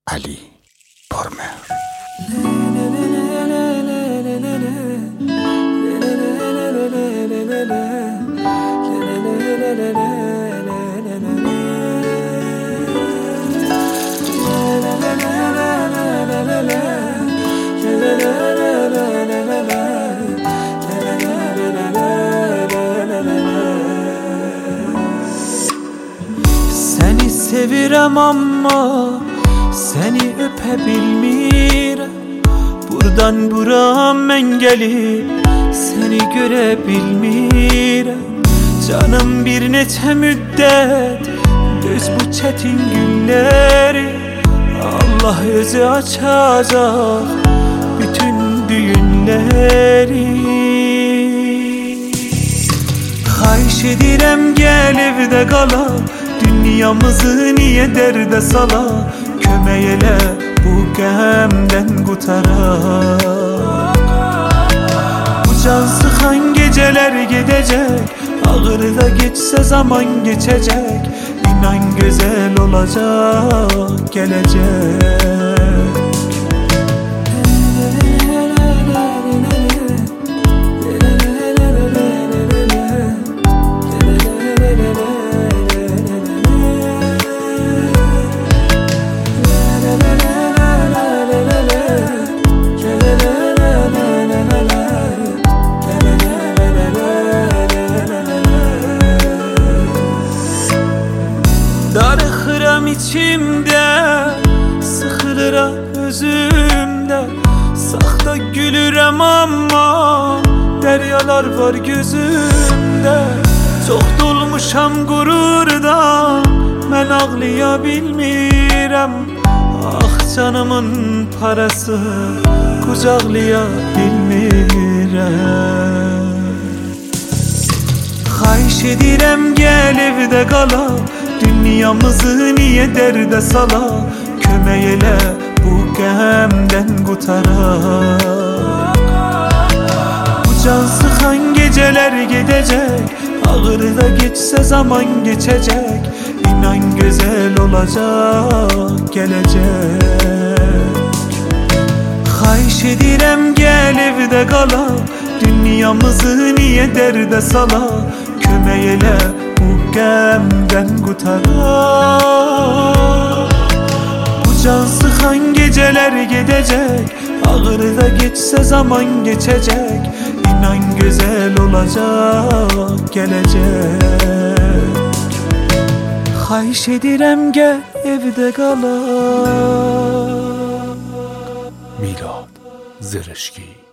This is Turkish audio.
علی پرمهر. Seni sevirem ama seni öpebilmirəm. Buradan bura mən gelip seni görebilmirəm. Canım bir neçə müddət düz bu çetin günleri Allah özü açacak bütün düğünleri. Xahiş edirəm gel evdə qala, dünyamızı niye dərdə sala, kömək elə bu qəmdən qutara. Bu can sıxan geceler gedecek, ağır da geçse zaman geçecek. İnan güzel olacak gelecek. Darıxıram içimdə, sıxılıram özümdə. Saxta gülürəm amma dəryalar var gözümdə. Çox dolmuşam qururdan, mən ağlaya bilmirəm. Ah canımın parası qucaqlaya bilmirəm. Xahiş edirəm gel evdə qala, dünyamızı niye dərdə sala, kömək elə bu qəmdən qutara. Bu can sıxan geceler gedecek, ağır da geçse zaman geçecek. İnan güzel olacak gelecek. Xahiş edirəm gel evdə qala, dünyamızı niye dərdə sala, kömək elə bu qəmdən qutara. Bu can sıxan geceler gedecek, ağır da geçse zaman geçecek. İnan güzel olacak gelecek. Xahiş edirəm gəl evdə qala. میلاد زرشکی.